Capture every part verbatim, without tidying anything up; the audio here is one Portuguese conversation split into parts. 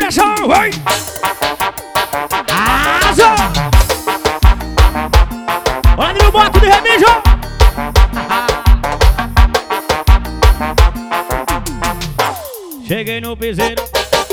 pressão, vai! Asa! Olha no boto de remijo! Cheguei no piseiro,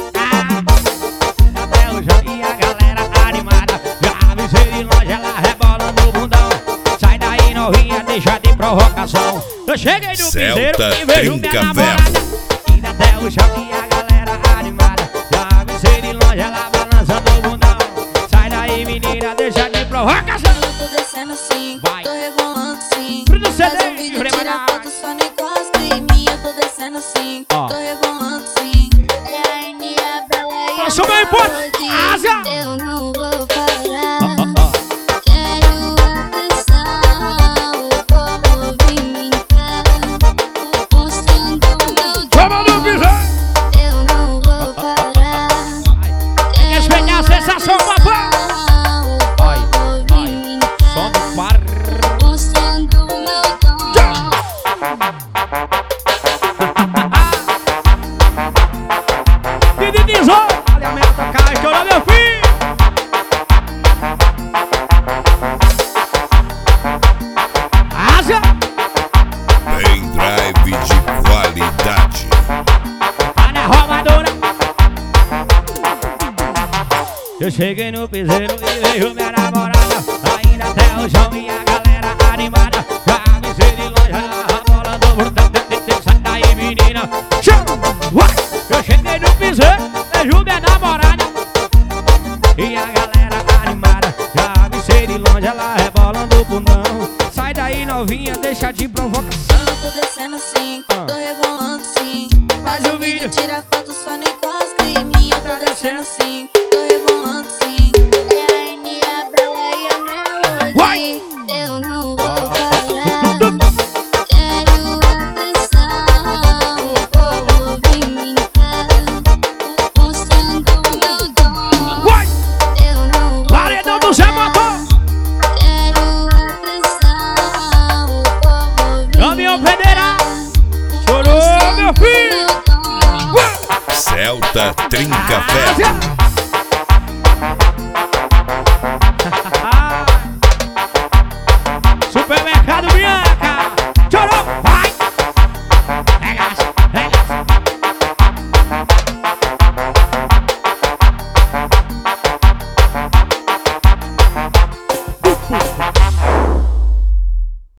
até o jogo e a galera animada. Já avisei de longe, ela rebolando o bundão. Sai daí novinha, deixa de provocação. Eu cheguei no piseiro e vejo minha namorada. Indo até o jogo e a galera animada. Já avisei de longe, ela balançando o bundão. Sai daí menina, deixa de provocação. Eu tô descendo sim, vai. Tô rebolando sim. Bruno Faz C D, um vídeo, tira foto, só não encosta em mim. Eu tô descendo sim, ó. Tô rebolando sim. É a N A Bela e a Passou meu imposto, asa! Eu não vou parar. Oh, oh, oh. Quero atenção, o povo vem me encarar, mostrando meu Toma no piseiro! Eu não vou parar. Respeitar a sensação, papai! Ai, ai, som do par. Mostrando meu dom. Didinizou! Olha a meta, cara, estourou meu filho! Asa! Pendrive de qualidade. Tá na roubadora! Eu cheguei no piseiro e vejo minha namorada. Ainda até o chão e a galera animada. Já avisei de longe, ela rolando o botão. Sai daí menina, chama! Eu cheguei no piseiro, vejo minha namorada. E a galera animada. Já avisei de longe, ela rebolando o bundão. Sai daí novinha, deixa de provocação. Eu tô descendo sim, tô rebolando sim. Faz um vídeo, tira foto, só não encosta em mim. Eu tô descendo sim, tô rebolando sim. É a N A Bela e a Melody. Eu não vou parar. Quero atenção, o povo vem me encarar, mostrando meu dom. Vai! Eu não vou Paredão do Zé Motor! Quero atenção, o povo vem Caminhão Federal! Chorou meu filho! Celta Trinca Ferro. Asa!